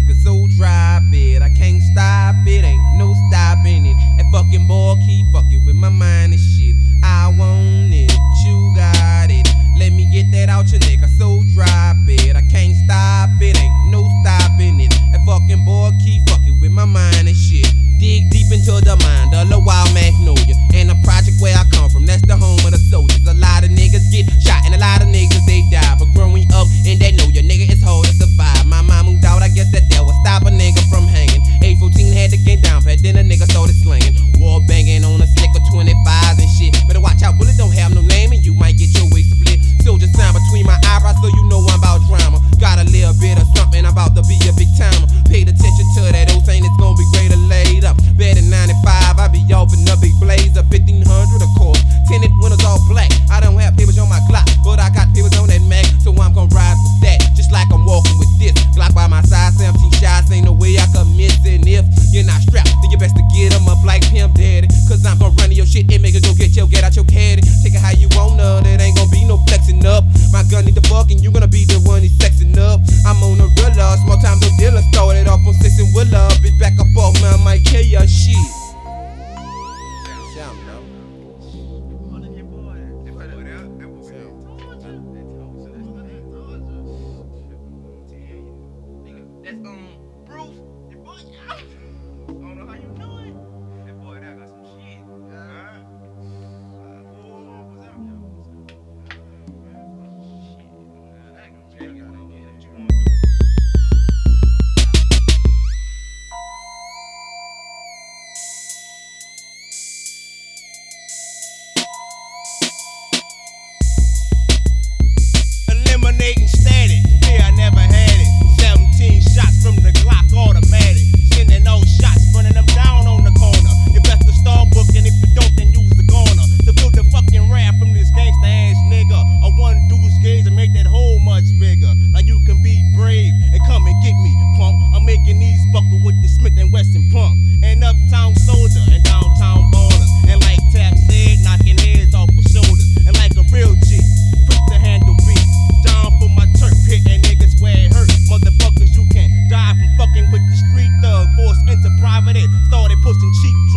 nigga, so drop it. I can't stop it, ain't no stopping it. That fucking boy keep fucking with my mind and shit. I want it, you got it. Let me get that out your nigga, so drop it. I can't stop it, ain't no stopping it. That fucking boy keep fucking with my mind and shit. Dig deep into the mind of the wild magnolia. And the project where I come from, that's the home of the soldiers. A lot of niggas get shot and a lot of niggas they die. But growing up in that know your nigga, it's hard to survive. My mom moved out, I guess that would stop a nigga from hanging. 814 had to get down pat, then a nigga started slinging. War banging on a slick of 25s and shit. Better watch out, bullets don't have no name and you might get your waist split. Soldier sign between my eyebrows so you know I'm about drama. Got a little bit of something, I'm about to be a big timer. Paid attention to that old saying, it's gonna be greater later. Better 95, I be off in a big blazer. 1500 of course, tinted windows all black. I don't have papers on my Glock, but I got papers on that Mac. So I'm gonna ride with that, just like I'm walking with this Glock by my side, 17 shots, ain't no way I could miss it. And if you're not strapped, then you best to get 'em up like Pimp Daddy. Cause I'm gonna run to your shit and make it go get out your caddy. Take it how you wanna, there ain't gonna be no flexing up. My gun need to fuck and you gonna be the one he's sexing up. I'm on the real small time no dealer, started off on 6 and Willa. Bitch back up off, man, I might kill your shit. That's Bruce, your boy. I don't know how you know it. That boy there got some shit. Eliminating static, yeah, I never had it. 17 shots from the Glock automatic. Sending those shots, running them down on the corner. Invest the star book, and if you don't, then use the corner. To build the fucking rap from this gangsta ass nigga. A one deuce gaze and make that hole much bigger. Like you can be brave and come and get me, punk. I'm making these buckle with the Smith & Wesson pump. And uptown soldier and downtown baller. And like Tap said, knocking heads off with shoulders. And like a real G, quick to handle beats. Down for my turf, hitting niggas where it hurt. Motherfuckers, you can die from fucking with the street thug. Forced into private, started pushing cheap